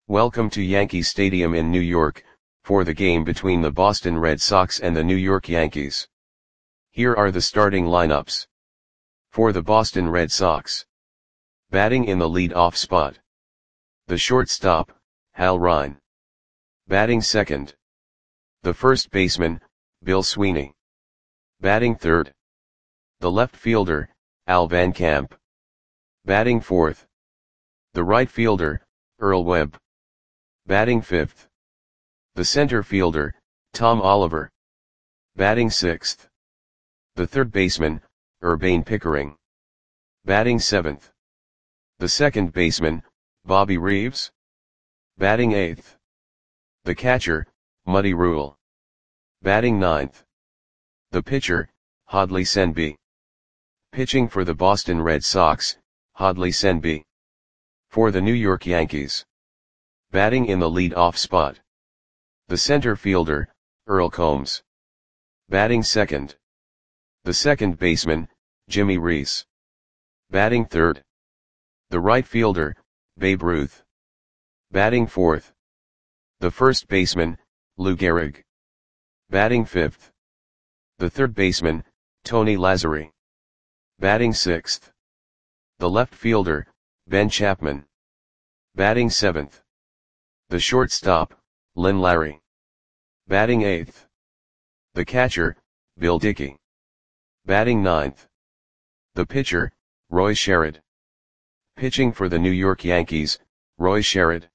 Welcome to Yankee Stadium in New York, for the game between the Boston Red Sox and the New York Yankees. Here are the starting lineups. For the Boston Red Sox. Batting in the lead-off spot. The shortstop, Hal Ryan. Batting second. The first baseman, Bill Sweeney. Batting third. The left fielder, Al Van Camp. Batting fourth. The right fielder, Earl Webb. Batting fifth. The center fielder, Tom Oliver. Batting sixth. The third baseman, Urbane Pickering. Batting seventh. The second baseman, Bobby Reeves. Batting eighth. The catcher, Muddy Rule. Batting ninth. The pitcher, Hadley Senby. Pitching for the Boston Red Sox, Hadley Senby. For the New York Yankees. Batting in the lead-off spot. The center fielder, Earl Combs. Batting second. The second baseman, Jimmy Reese. Batting third. The right fielder, Babe Ruth. Batting fourth. The first baseman, Lou Gehrig. Batting fifth. The third baseman, Tony Lazzeri. Batting sixth. The left fielder, Ben Chapman. Batting seventh. The shortstop, Lynn Larry. Batting eighth. The catcher, Bill Dickey. Batting ninth. The pitcher, Roy Sherrod. Pitching for the New York Yankees, Roy Sherrod.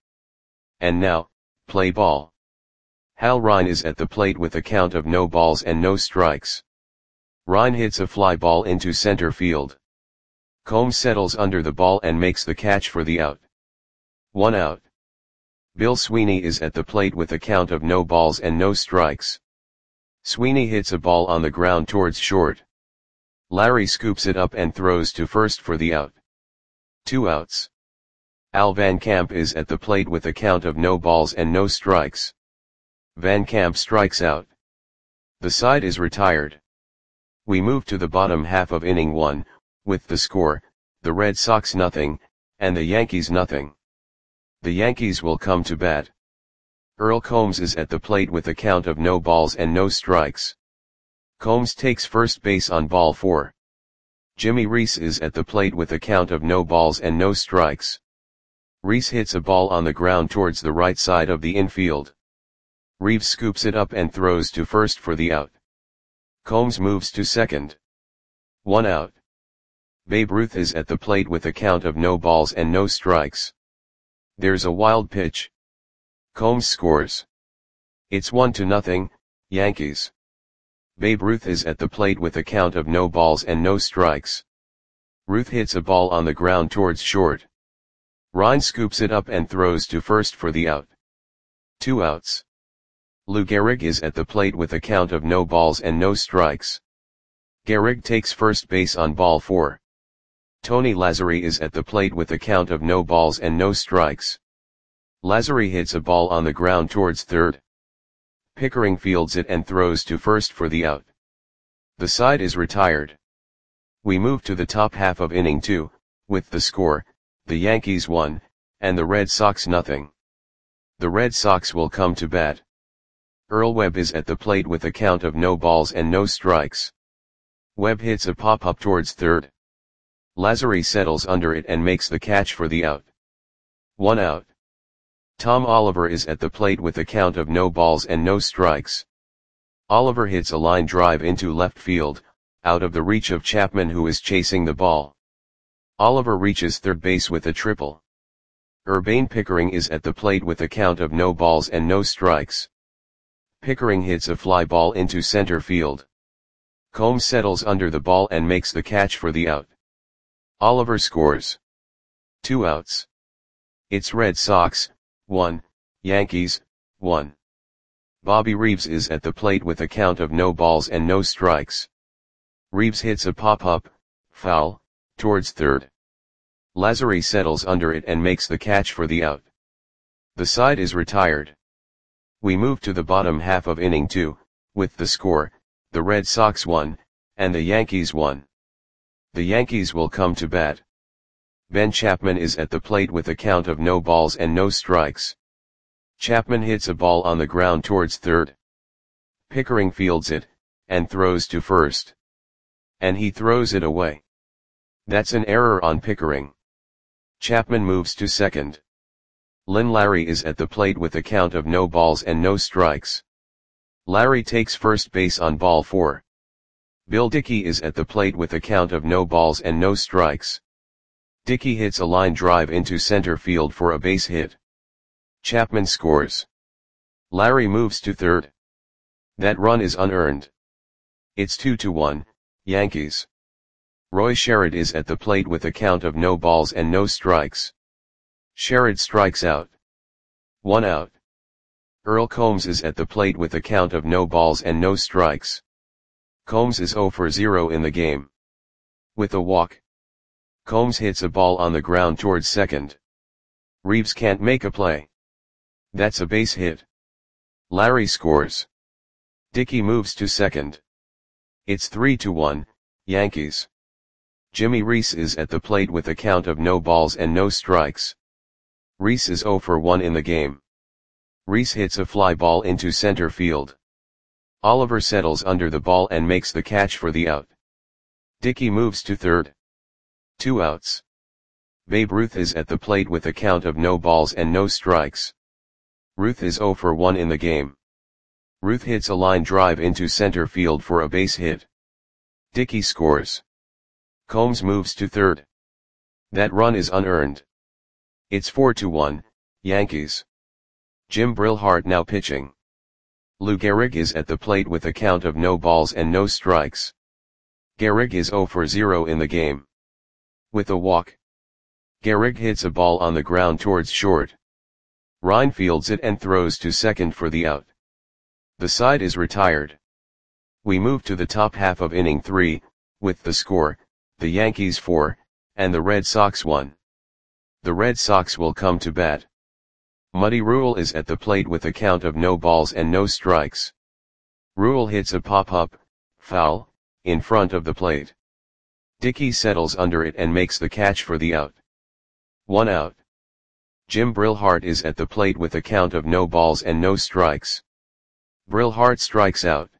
And now, play ball. Hal Ryan is at the plate with a count of no balls and no strikes. Ryan hits a fly ball into center field. Combs settles under the ball and makes the catch for the out. 1 out. Bill Sweeney is at the plate with a count of no balls and no strikes. Sweeney hits a ball on the ground towards short. Larry scoops it up and throws to first for the out. 2 outs. Al Van Camp is at the plate with a count of no balls and no strikes. Van Camp strikes out. The side is retired. We move to the bottom half of inning 1, with the score, the Red Sox nothing, and the Yankees nothing. The Yankees will come to bat. Earl Combs is at the plate with a count of no balls and no strikes. Combs takes first base on ball 4. Jimmy Reese is at the plate with a count of no balls and no strikes. Reese hits a ball on the ground towards the right side of the infield. Reeves scoops it up and throws to first for the out. Combs moves to second. 1 out. Babe Ruth is at the plate with a count of no balls and no strikes. There's a wild pitch. Combs scores. It's 1-0, Yankees. Babe Ruth is at the plate with a count of no balls and no strikes. Ruth hits a ball on the ground towards short. Ryan scoops it up and throws to first for the out. 2 outs. Lou Gehrig is at the plate with a count of no balls and no strikes. Gehrig takes first base on ball 4. Tony Lazzeri is at the plate with a count of no balls and no strikes. Lazzeri hits a ball on the ground towards third. Pickering fields it and throws to first for the out. The side is retired. We move to the top half of inning 2, with the score, the Yankees 1, and the Red Sox nothing. The Red Sox will come to bat. Earl Webb is at the plate with a count of no balls and no strikes. Webb hits a pop-up towards third. Lazzeri settles under it and makes the catch for the out. 1 out. Tom Oliver is at the plate with a count of no balls and no strikes. Oliver hits a line drive into left field, out of the reach of Chapman who is chasing the ball. Oliver reaches third base with a triple. Urbane Pickering is at the plate with a count of no balls and no strikes. Pickering hits a fly ball into center field. Combs settles under the ball and makes the catch for the out. Oliver scores. 2 outs. It's Red Sox, 1, Yankees, 1. Bobby Reeves is at the plate with a count of no balls and no strikes. Reeves hits a pop-up, foul, towards third. Lazzeri settles under it and makes the catch for the out. The side is retired. We move to the bottom half of inning 2, with the score, the Red Sox 1, and the Yankees 1. The Yankees will come to bat. Ben Chapman is at the plate with a count of no balls and no strikes. Chapman hits a ball on the ground towards third. Pickering fields it, and throws to first. And he throws it away. That's an error on Pickering. Chapman moves to second. Lynn Larry is at the plate with a count of no balls and no strikes. Larry takes first base on ball 4. Bill Dickey is at the plate with a count of no balls and no strikes. Dickey hits a line drive into center field for a base hit. Chapman scores. Larry moves to third. That run is unearned. It's 2-1, Yankees. Roy Sherrod is at the plate with a count of no balls and no strikes. Sherrod strikes out. 1 out. Earl Combs is at the plate with a count of no balls and no strikes. Combs is 0 for 0 in the game. With a walk. Combs hits a ball on the ground towards second. Reeves can't make a play. That's a base hit. Larry scores. Dickey moves to second. It's 3-1, Yankees. Jimmy Reese is at the plate with a count of no balls and no strikes. Reese is 0 for 1 in the game. Reese hits a fly ball into center field. Oliver settles under the ball and makes the catch for the out. Dickey moves to third. 2 outs. Babe Ruth is at the plate with a count of no balls and no strikes. Ruth is 0 for 1 in the game. Ruth hits a line drive into center field for a base hit. Dickey scores. Combs moves to third. That run is unearned. It's 4-1, Yankees. Jim Brillhart now pitching. Lou Gehrig is at the plate with a count of no balls and no strikes. Gehrig is 0 for 0 in the game. With a walk. Gehrig hits a ball on the ground towards short. Ryan fields it and throws to second for the out. The side is retired. We move to the top half of inning 3, with the score, the Yankees 4, and the Red Sox 1. The Red Sox will come to bat. Muddy Rule is at the plate with a count of no balls and no strikes. Rule hits a pop-up, foul, in front of the plate. Dickey settles under it and makes the catch for the out. 1 out. Jim Brillhart is at the plate with a count of no balls and no strikes. Brillhart strikes out.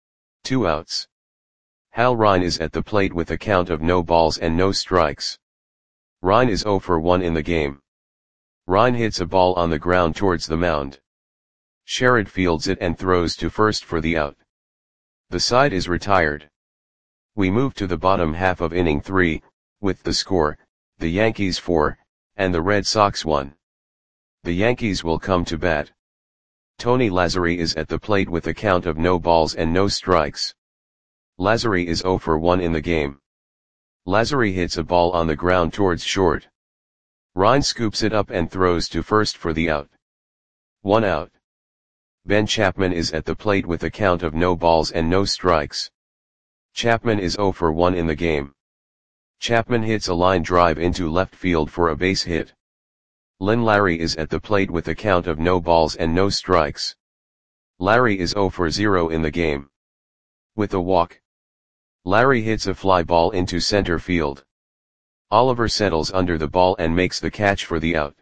2 outs. Hal Ryan is at the plate with a count of no balls and no strikes. Ryan is 0 for 1 in the game. Ryan hits a ball on the ground towards the mound. Sherrod fields it and throws to first for the out. The side is retired. We move to the bottom half of inning 3, with the score, the Yankees 4, and the Red Sox 1. The Yankees will come to bat. Tony Lazzeri is at the plate with a count of no balls and no strikes. Lazzeri is 0 for 1 in the game. Lazzeri hits a ball on the ground towards short. Ryan scoops it up and throws to first for the out. 1 out. Ben Chapman is at the plate with a count of no balls and no strikes. Chapman is 0 for 1 in the game. Chapman hits a line drive into left field for a base hit. Lynn Larry is at the plate with a count of no balls and no strikes. Larry is 0 for 0 in the game. With a walk. Larry hits a fly ball into center field. Oliver settles under the ball and makes the catch for the out.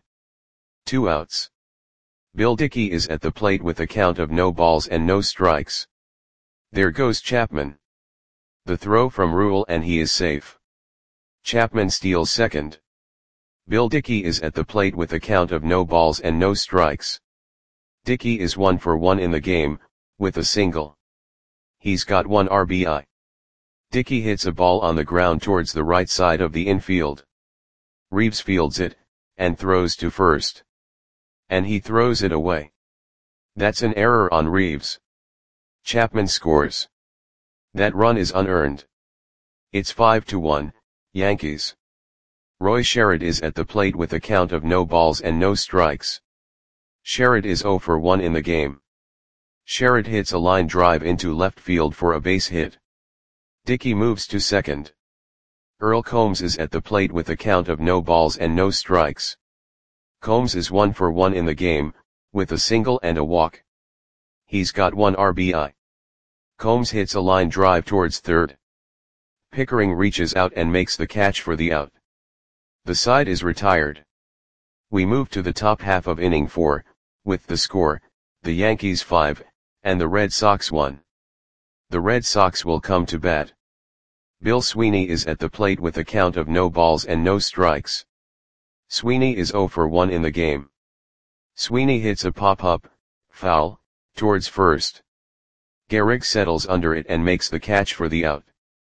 2 outs. Bill Dickey is at the plate with a count of no balls and no strikes. There goes Chapman. The throw from Rule and he is safe. Chapman steals second. Bill Dickey is at the plate with a count of no balls and no strikes. Dickey is 1 for 1 in the game, with a single. He's got 1 RBI. Dickey hits a ball on the ground towards the right side of the infield. Reeves fields it, and throws to first. And he throws it away. That's an error on Reeves. Chapman scores. That run is unearned. It's 5-1, Yankees. Roy Sherrod is at the plate with a count of no balls and no strikes. Sherrod is 0 for 1 in the game. Sherrod hits a line drive into left field for a base hit. Dickey moves to second. Earl Combs is at the plate with a count of no balls and no strikes. Combs is 1 for 1 in the game, with a single and a walk. He's got 1 RBI. Combs hits a line drive towards third. Pickering reaches out and makes the catch for the out. The side is retired. We move to the top half of inning 4, with the score, the Yankees 5, and the Red Sox 1. The Red Sox will come to bat. Bill Sweeney is at the plate with a count of no balls and no strikes. Sweeney is 0 for 1 in the game. Sweeney hits a pop-up, foul, towards first. Gehrig settles under it and makes the catch for the out.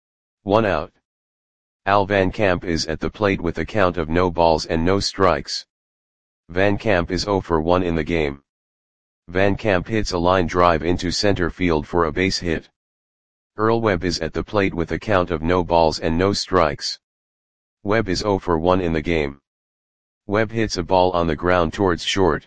1 out. Al Van Camp is at the plate with a count of no balls and no strikes. Van Camp is 0 for 1 in the game. Van Camp hits a line drive into center field for a base hit. Earl Webb is at the plate with a count of no balls and no strikes. Webb is 0 for 1 in the game. Webb hits a ball on the ground towards short.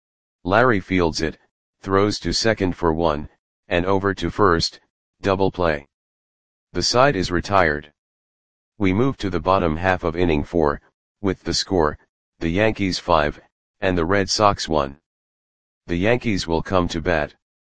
Larry fields it, throws to second for 1, and over to first, double play. The side is retired. We move to the bottom half of inning 4, with the score, the Yankees 5, and the Red Sox 1. The Yankees will come to bat.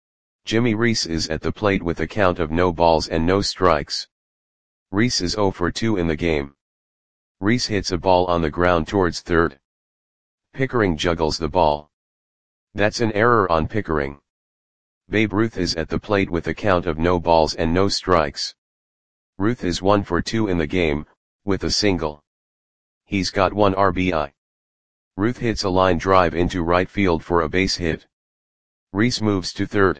Jimmy Reese is at the plate with a count of no balls and no strikes. Reese is 0 for 2 in the game. Reese hits a ball on the ground towards third. Pickering juggles the ball. That's an error on Pickering. Babe Ruth is at the plate with a count of no balls and no strikes. Ruth is 1 for 2 in the game, with a single. He's got 1 RBI. Ruth hits a line drive into right field for a base hit. Reese moves to third.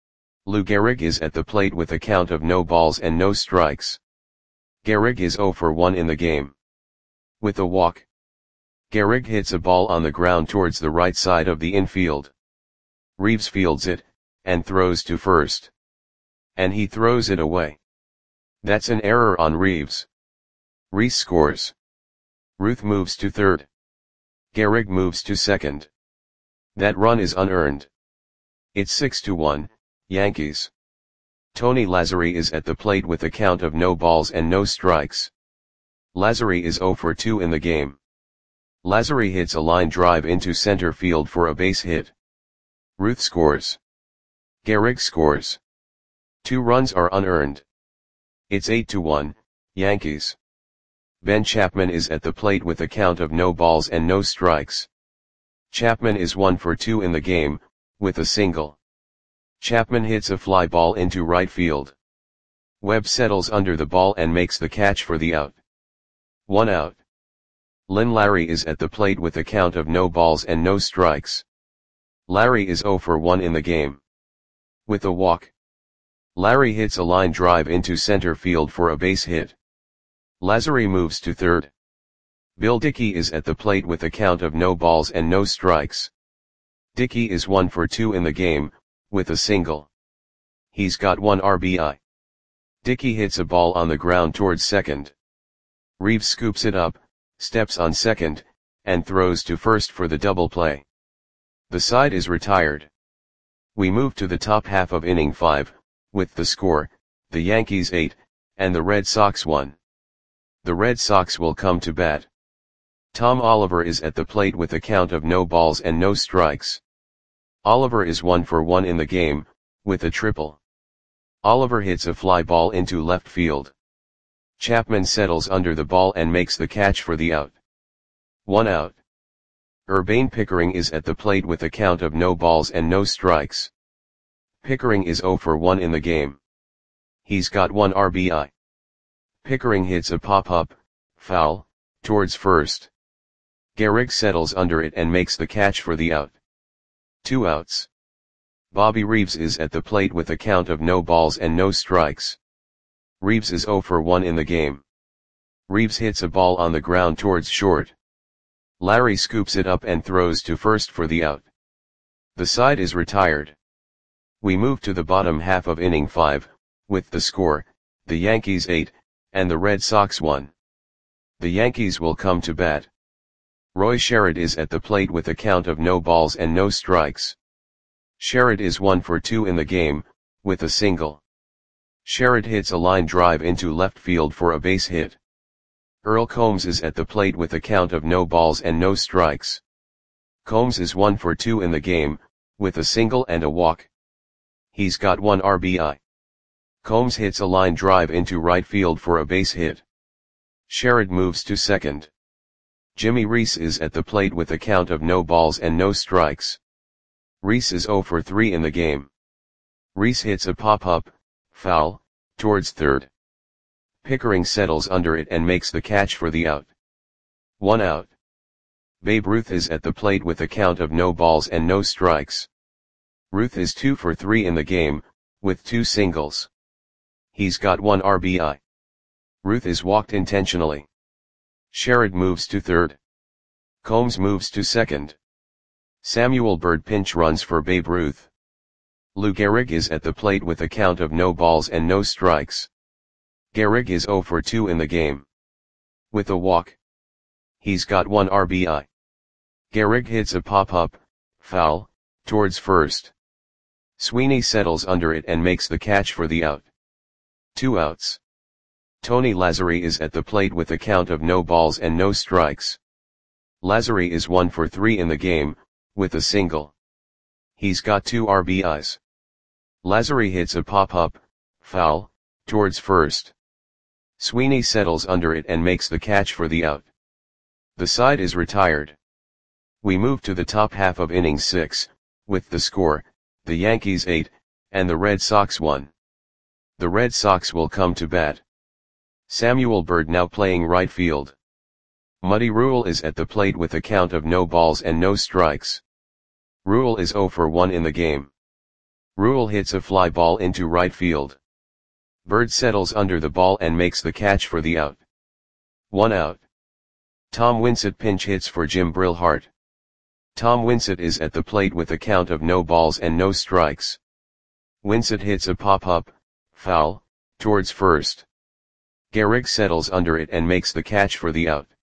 Lou Gehrig is at the plate with a count of no balls and no strikes. Gehrig is 0 for 1 in the game. With a walk. Gehrig hits a ball on the ground towards the right side of the infield. Reeves fields it, and throws to first. And he throws it away. That's an error on Reeves. Reese scores. Ruth moves to third. Gehrig moves to second. That run is unearned. It's 6-1, Yankees. Tony Lazzeri is at the plate with a count of no balls and no strikes. Lazzeri is 0 for 2 in the game. Lazzeri hits a line drive into center field for a base hit. Ruth scores. Gehrig scores. 2 runs are unearned. It's 8-1, Yankees. Ben Chapman is at the plate with a count of no balls and no strikes. Chapman is 1 for 2 in the game, with a single. Chapman hits a fly ball into right field. Webb settles under the ball and makes the catch for the out. 1 out. Lynn Larry is at the plate with a count of no balls and no strikes. Larry is 0 for 1 in the game. With a walk. Larry hits a line drive into center field for a base hit. Lazzeri moves to third. Bill Dickey is at the plate with a count of no balls and no strikes. Dickey is 1 for 2 in the game, with a single. He's got 1 RBI. Dickey hits a ball on the ground towards second. Reeves scoops it up, steps on second, and throws to first for the double play. The side is retired. We move to the top half of inning 5, with the score, the Yankees 8, and the Red Sox 1. The Red Sox will come to bat. Tom Oliver is at the plate with a count of no balls and no strikes. Oliver is 1 for 1 in the game, with a triple. Oliver hits a fly ball into left field. Chapman settles under the ball and makes the catch for the out. 1 out. Urbane Pickering is at the plate with a count of no balls and no strikes. Pickering is 0 for 1 in the game. He's got 1 RBI. Pickering hits a pop-up, foul, towards first. Gehrig settles under it and makes the catch for the out. 2 outs. Bobby Reeves is at the plate with a count of no balls and no strikes. Reeves is 0 for 1 in the game. Reeves hits a ball on the ground towards short. Larry scoops it up and throws to first for the out. The side is retired. We move to the bottom half of inning 5, with the score, the Yankees 8, and the Red Sox 1. The Yankees will come to bat. Roy Sherrod is at the plate with a count of no balls and no strikes. Sherrod is 1 for 2 in the game, with a single. Sherrod hits a line drive into left field for a base hit. Earl Combs is at the plate with a count of no balls and no strikes. Combs is 1 for 2 in the game, with a single and a walk. He's got 1 RBI. Combs hits a line drive into right field for a base hit. Sherrod moves to second. Jimmy Reese is at the plate with a count of no balls and no strikes. Reese is 0 for 3 in the game. Reese hits a pop-up, foul, towards third. Pickering settles under it and makes the catch for the out. 1 out. Babe Ruth is at the plate with a count of no balls and no strikes. Ruth is 2 for 3 in the game, with 2 singles. He's got 1 RBI. Ruth is walked intentionally. Sherrod moves to third. Combs moves to second. Samuel Byrd pinch runs for Babe Ruth. Lou Gehrig is at the plate with a count of no balls and no strikes. Gehrig is 0 for 2 in the game. With a walk. He's got 1 RBI. Gehrig hits a pop-up, foul, towards first. Sweeney settles under it and makes the catch for the out. 2 outs. Tony Lazzeri is at the plate with a count of no balls and no strikes. Lazzeri is 1 for 3 in the game, with a single. He's got 2 RBIs. Lazzeri hits a pop-up, foul, towards first. Sweeney settles under it and makes the catch for the out. The side is retired. We move to the top half of inning 6, with the score, the Yankees 8, and the Red Sox 1. The Red Sox will come to bat. Samuel Byrd now playing right field. Muddy Rule is at the plate with a count of no balls and no strikes. Rule is 0 for 1 in the game. Rule hits a fly ball into right field. Byrd settles under the ball and makes the catch for the out. 1 out. Tom Winsett pinch hits for Jim Brillhart. Tom Winsett is at the plate with a count of no balls and no strikes. Winsett hits a pop-up, foul, towards first. Gehrig settles under it and makes the catch for the out.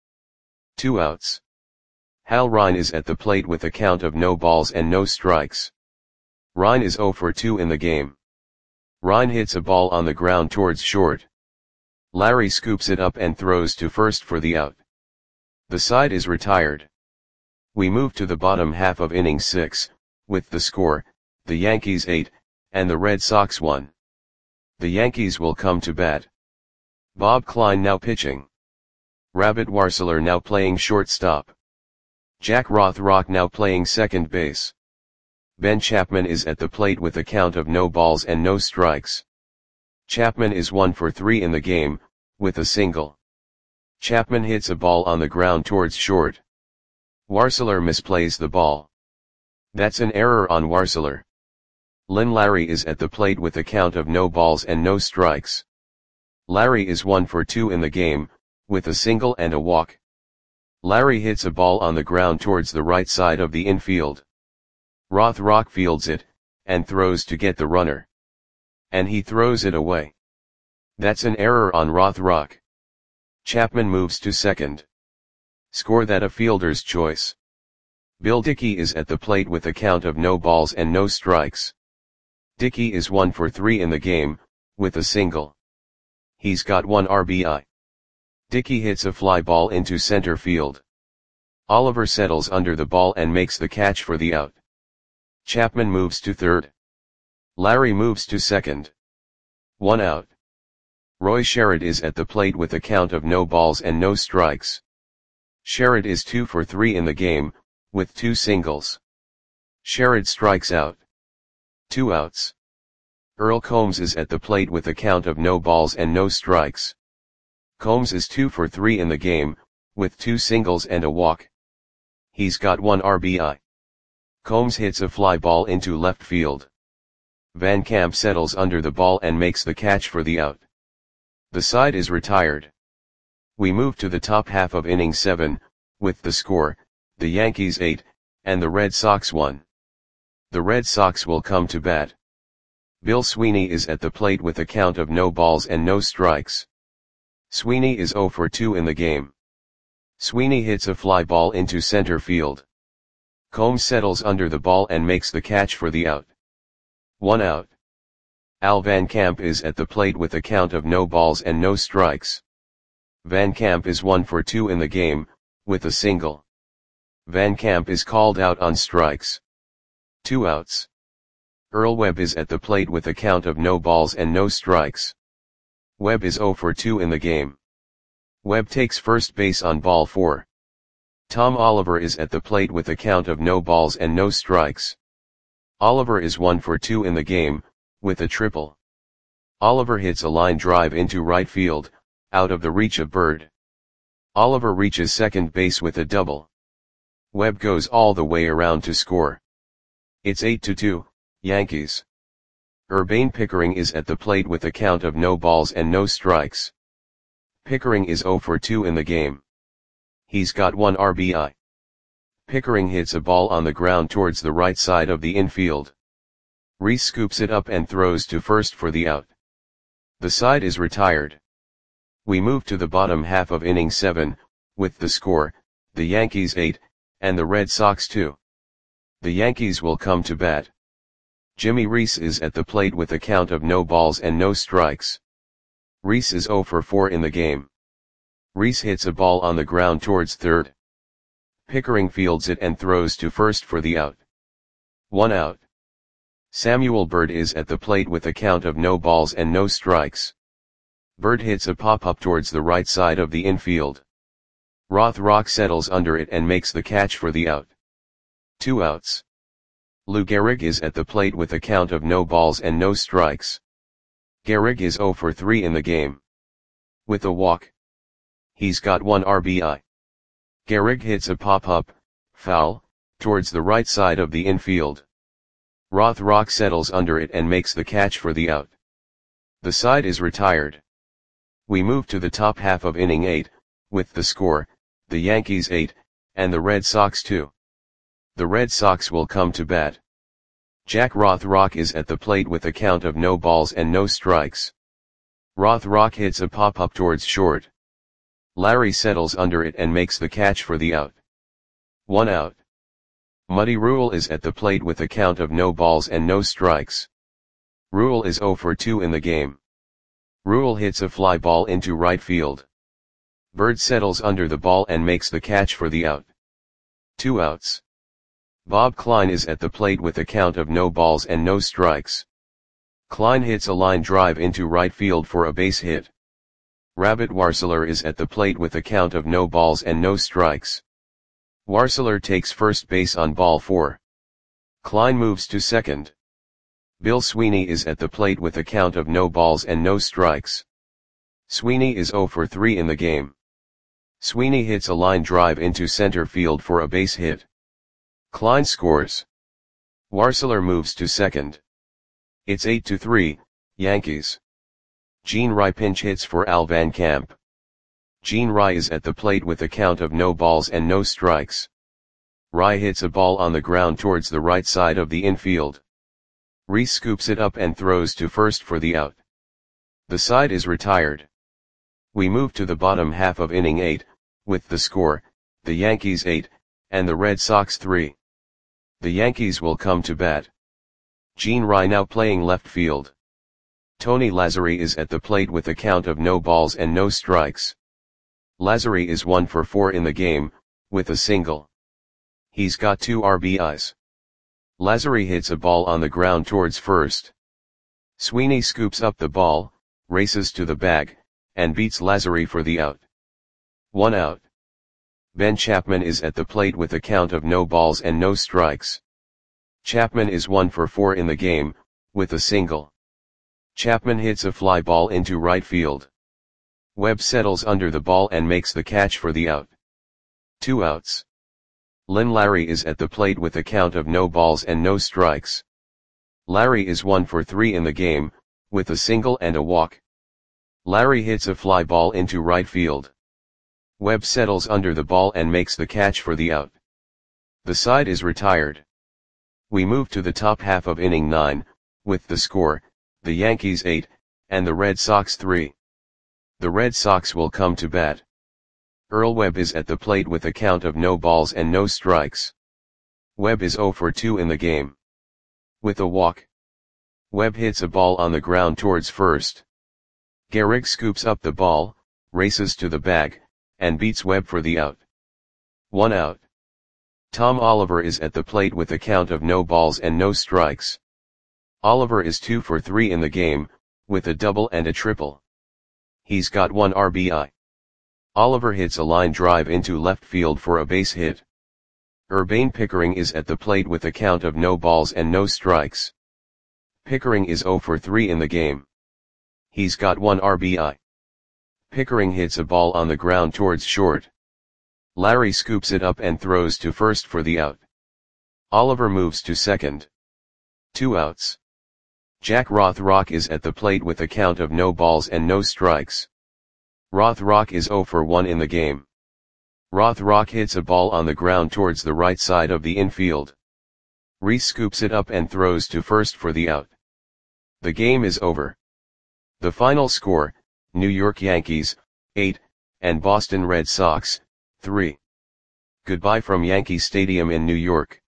2 outs. Hal Rine is at the plate with a count of no balls and no strikes. Rine is 0 for 2 in the game. Rine hits a ball on the ground towards short. Larry scoops it up and throws to first for the out. The side is retired. We move to the bottom half of inning 6, with the score, the Yankees 8, and the Red Sox 1. The Yankees will come to bat. Bob Klein now pitching. Rabbit Warseler now playing shortstop. Jack Rothrock now playing second base. Ben Chapman is at the plate with a count of no balls and no strikes. Chapman is 1 for 3 in the game, with a single. Chapman hits a ball on the ground towards short. Warseler misplays the ball. That's an error on Warseler. Lynn Larry is at the plate with a count of no balls and no strikes. Larry is 1 for 2 in the game, with a single and a walk. Larry hits a ball on the ground towards the right side of the infield. Rothrock fields it, and throws to get the runner. And he throws it away. That's an error on Rothrock. Chapman moves to second. Score that a fielder's choice. Bill Dickey is at the plate with a count of no balls and no strikes. Dickey is 1 for 3 in the game, with a single. He's got 1 RBI. Dickey hits a fly ball into center field. Oliver settles under the ball and makes the catch for the out. Chapman moves to third. Larry moves to second. 1 out. Roy Sherrod is at the plate with a count of no balls and no strikes. Sherrod is 2 for 3 in the game, with 2 singles. Sherrod strikes out. 2 outs. Earl Combs is at the plate with a count of no balls and no strikes. Combs is 2 for 3 in the game, with 2 singles and a walk. He's got 1 RBI. Combs hits a fly ball into left field. Van Camp settles under the ball and makes the catch for the out. The side is retired. We move to the top half of inning 7, with the score, the Yankees 8, and the Red Sox 1. The Red Sox will come to bat. Bill Sweeney is at the plate with a count of no balls and no strikes. Sweeney is 0 for 2 in the game. Sweeney hits a fly ball into center field. Combs settles under the ball and makes the catch for the out. 1 out. Al Van Camp is at the plate with a count of no balls and no strikes. Van Camp is 1 for 2 in the game, with a single. Van Camp is called out on strikes. 2 outs. Earl Webb is at the plate with a count of no balls and no strikes. Webb is 0 for 2 in the game. Webb takes first base on ball 4. Tom Oliver is at the plate with a count of no balls and no strikes. Oliver is 1 for 2 in the game, with a triple. Oliver hits a line drive into right field, out of the reach of Bird. Oliver reaches second base with a double. Webb goes all the way around to score. It's 8-2, Yankees. Urbane Pickering is at the plate with a count of no balls and no strikes. Pickering is 0 for 2 in the game. He's got 1 RBI. Pickering hits a ball on the ground towards the right side of the infield. Rhys scoops it up and throws to first for the out. The side is retired. We move to the bottom half of inning 7, with the score, the Yankees 8, and the Red Sox 2. The Yankees will come to bat. Jimmy Rhys is at the plate with a count of no balls and no strikes. Rhys is 0 for 4 in the game. Rhys hits a ball on the ground towards third. Pickering fields it and throws to first for the out. 1 out. Samuel Bird is at the plate with a count of no balls and no strikes. Bird hits a pop-up towards the right side of the infield. Rothrock settles under it and makes the catch for the out. 2 outs. Lou Gehrig is at the plate with a count of no balls and no strikes. Gehrig is 0 for 3 in the game. With a walk. He's got 1 RBI. Gehrig hits a pop-up, foul, towards the right side of the infield. Rothrock settles under it and makes the catch for the out. The side is retired. We move to the top half of inning 8, with the score, the Yankees 8, and the Red Sox 2. The Red Sox will come to bat. Jack Rothrock is at the plate with a count of no balls and no strikes. Rothrock hits a pop-up towards short. Larry settles under it and makes the catch for the out. 1 out. Muddy Rule is at the plate with a count of no balls and no strikes. Rule is 0 for 2 in the game. Rule hits a fly ball into right field. Bird settles under the ball and makes the catch for the out. 2 outs. Bob Klein is at the plate with a count of no balls and no strikes. Klein hits a line drive into right field for a base hit. Rabbit Warseler is at the plate with a count of no balls and no strikes. Warseler takes first base on ball 4. Klein moves to second. Bill Sweeney is at the plate with a count of no balls and no strikes. Sweeney is 0 for 3 in the game. Sweeney hits a line drive into center field for a base hit. Klein scores. Warseler moves to second. It's 8-3, Yankees. Gene Rye pinch hits for Al Van Camp. Gene Rye is at the plate with a count of no balls and no strikes. Rye hits a ball on the ground towards the right side of the infield. Rhys scoops it up and throws to first for the out. The side is retired. We move to the bottom half of inning 8, with the score, the Yankees 8, and the Red Sox 3. The Yankees will come to bat. Gene Rye now playing left field. Tony Lazzeri is at the plate with a count of no balls and no strikes. Lazzeri is 1 for 4 in the game, with a single. He's got 2 RBIs. Lazzeri hits a ball on the ground towards first. Sweeney scoops up the ball, races to the bag, and beats Lazzeri for the out. 1 out. Ben Chapman is at the plate with a count of no balls and no strikes. Chapman is 1 for 4 in the game, with a single. Chapman hits a fly ball into right field. Webb settles under the ball and makes the catch for the out. 2 outs. Lynn Larry is at the plate with a count of no balls and no strikes. Larry is 1 for 3 in the game, with a single and a walk. Larry hits a fly ball into right field. Webb settles under the ball and makes the catch for the out. The side is retired. We move to the top half of inning 9, with the score, the Yankees 8, and the Red Sox 3. The Red Sox will come to bat. Earl Webb is at the plate with a count of no balls and no strikes. Webb is 0 for 2 in the game. With a walk. Webb hits a ball on the ground towards first. Gehrig scoops up the ball, races to the bag, and beats Webb for the out. 1 out. Tom Oliver is at the plate with a count of no balls and no strikes. Oliver is 2 for 3 in the game, with a double and a triple. He's got 1 RBI. Oliver hits a line drive into left field for a base hit. Urbane Pickering is at the plate with a count of no balls and no strikes. Pickering is 0 for 3 in the game. He's got 1 RBI. Pickering hits a ball on the ground towards short. Larry scoops it up and throws to first for the out. Oliver moves to second. 2 outs. Jack Rothrock is at the plate with a count of no balls and no strikes. Rothrock is 0 for 1 in the game. Rothrock hits a ball on the ground towards the right side of the infield. Reese scoops it up and throws to first for the out. The game is over. The final score, New York Yankees, 8, and Boston Red Sox, 3. Goodbye from Yankee Stadium in New York.